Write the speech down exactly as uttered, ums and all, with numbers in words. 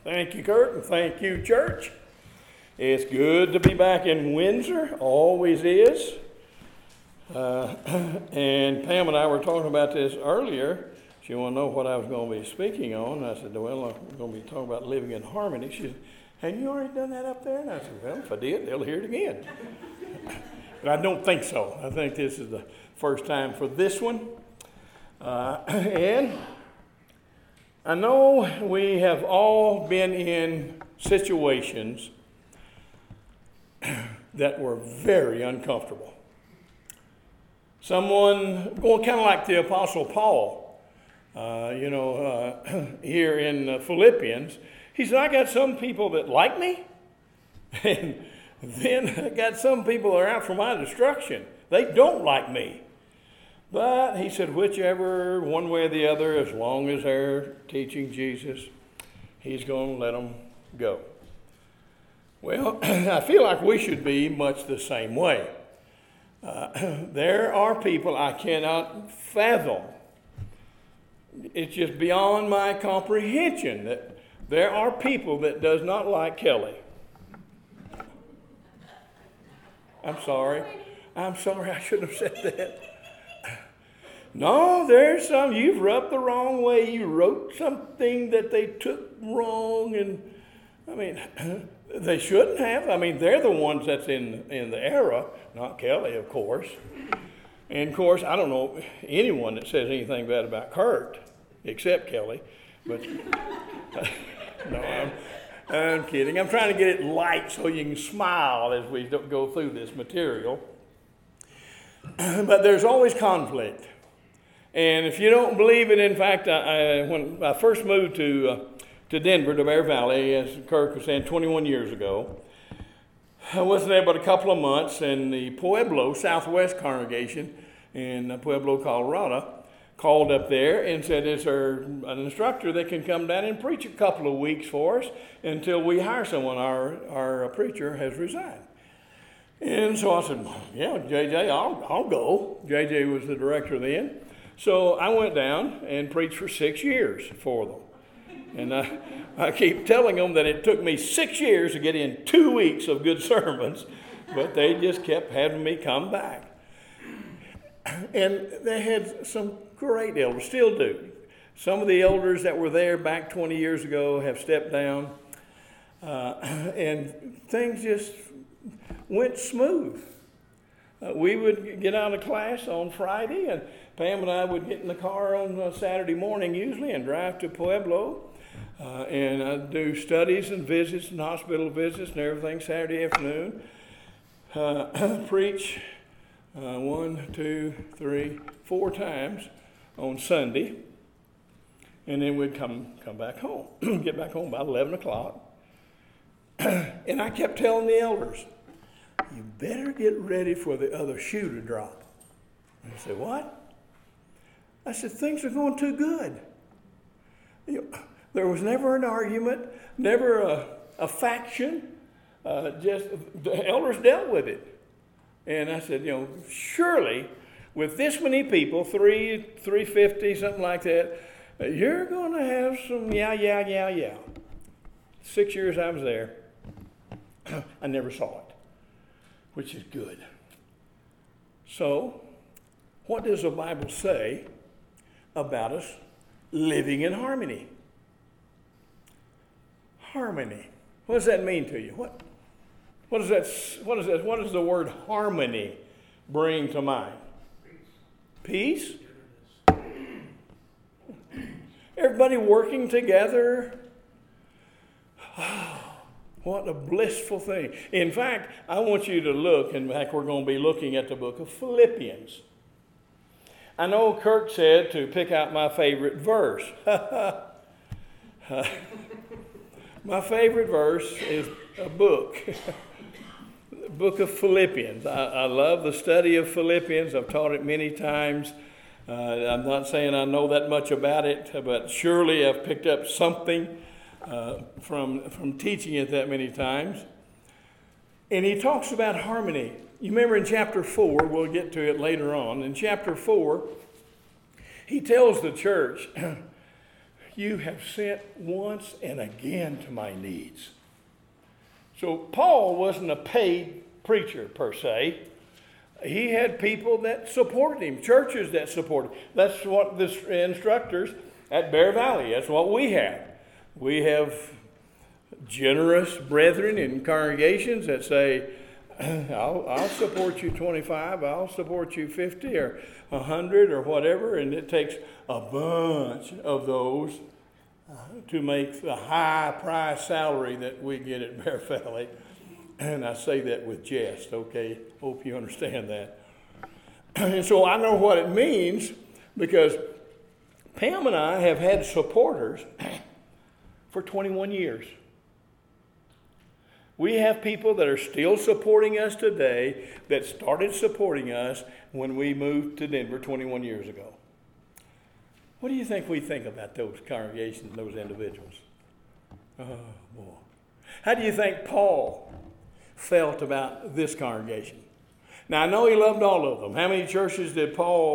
Thank you, Kurt, and thank you, church. It's good to be back in Windsor, always is. Uh, and Pam and I were talking about this earlier. She wanted to know what I was going to be speaking on. I said, well, I'm going to be talking about living in harmony. She said, have you already done that up there? And I said, well, if I did, they'll hear it again. But I don't think so. I think this is the first time for this one. Uh, and I know we have all been in situations that were very uncomfortable. Someone, well, kind of like the Apostle Paul, uh, you know, uh, here in uh, Philippians, he said, I got some people that like me, and then I got some people that are out for my destruction. They don't like me. But he said, whichever, one way or the other, as long as they're teaching Jesus, he's going to let them go. Well, I feel like we should be much the same way. Uh, there are people I cannot fathom. It's just beyond my comprehension that there are people that does not like Kelly. I'm sorry. I'm sorry. I shouldn't have said that. No, there's some, you've rubbed the wrong way. You wrote something that they took wrong, and I mean, they shouldn't have. I mean, they're the ones that's in, in the error, not Kelly, of course. And of course, I don't know anyone that says anything bad about Kurt, except Kelly. But no, I'm, I'm kidding. I'm trying to get it light so you can smile as we go through this material. But there's always conflict. And if you don't believe it, in fact, I, I, when I first moved to uh, to Denver, to Bear Valley, as Kirk was saying, twenty-one years ago, I wasn't there but a couple of months, and the Pueblo Southwest congregation in Pueblo, Colorado, called up there and said, is there an instructor that can come down and preach a couple of weeks for us until we hire someone? Our, our preacher has resigned. And so I said, yeah, J J, I'll, I'll go. J J was the director then. So I went down and preached for six years for them. And I, I keep telling them that it took me six years to get in two weeks of good sermons, but they just kept having me come back. And they had some great elders, still do. Some of the elders that were there back twenty years ago have stepped down, uh, and things just went smooth. Uh, we would get out of class on Friday, and Pam and I would get in the car on uh, Saturday morning usually and drive to Pueblo, uh, and I'd do studies and visits and hospital visits and everything Saturday afternoon. Uh, preach uh, one, two, three, four times on Sunday, and then we'd come come back home, get back home about eleven o'clock. And I kept telling the elders, you better get ready for the other shoe to drop. And I said, what? I said, things are going too good. You know, there was never an argument, never a, a faction. Uh, just the elders dealt with it. And I said, you know, surely with this many people, three, three fifty, something like that, you're going to have some yeah, yeah, yeah, yeah. Six years I was there, I never saw it, which is good. So, what does the Bible say about us living in harmony? Harmony. What does that mean to you? What, what does that? What is that? What does the word harmony bring to mind? Peace. Everybody working together. What a blissful thing. In fact, I want you to look, in fact, we're going to be looking at the book of Philippians. I know Kirk said to pick out my favorite verse. My favorite verse is a book, the book of Philippians. I, I love the study of Philippians. I've taught it many times. Uh, I'm not saying I know that much about it, but surely I've picked up something Uh, from from teaching it that many times. And he talks about harmony. You remember in chapter four, we'll get to it later on. In chapter four, he tells the church, you have sent once and again to my needs. So Paul wasn't a paid preacher per se. He had people that supported him, churches that supported him. That's what the instructors at Bear Valley, that's what we have. We have generous brethren in congregations that say, I'll, I'll support you twenty-five, I'll support you fifty or one hundred or whatever, and it takes a bunch of those uh, to make the high price salary that we get at Bear Valley. And I say that with jest, okay? Hope you understand that. And so I know what it means, because Pam and I have had supporters for twenty-one years. We have people that are still supporting us today that started supporting us when we moved to Denver twenty-one years ago. What do you think we think about those congregations, those individuals? Oh, boy. How do you think Paul felt about this congregation? Now, I know he loved all of them. How many churches did Paul